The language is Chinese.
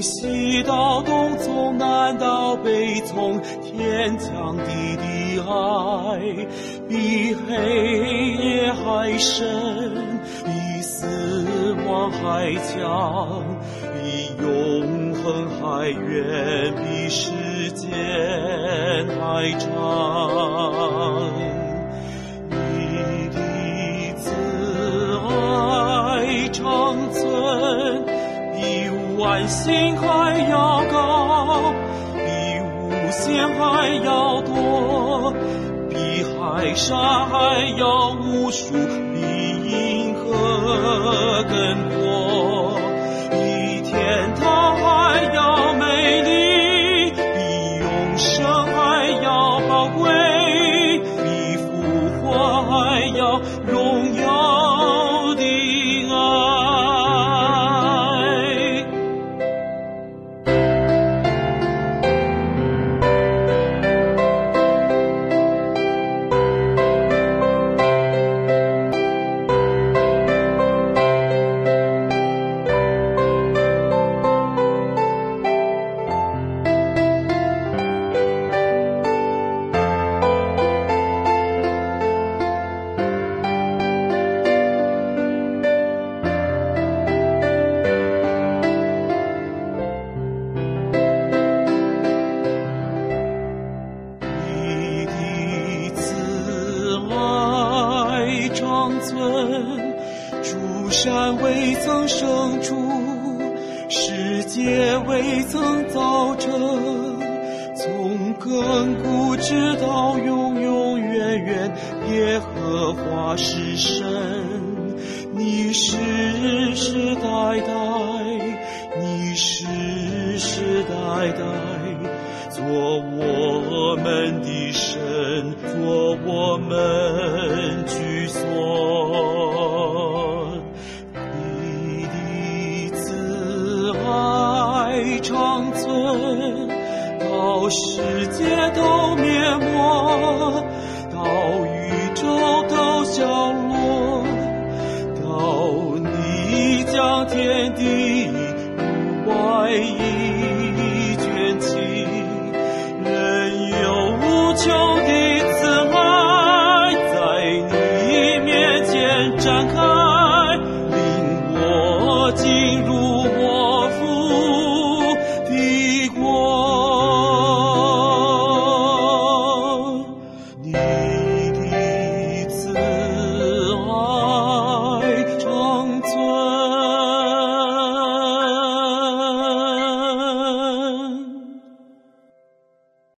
西到东，从南到北，从天降地的爱，比黑夜还深，比死亡还强，比永恒还远，比时间还长。你的慈爱长存，比万星还要高，比无限还要多，比海沙还要无数，比银河更多，比天堂还要美丽，比永生还要宝贵，比复活还要荣耀的爱。诸山未曾生出，世界未曾造成，从亘古直到永永远远，耶和华是神。你世世代代，你世世代代，做我们的神，做我们居所。你的慈爱长存，到世界都灭没，到宇宙都消落，到你将天地不外衣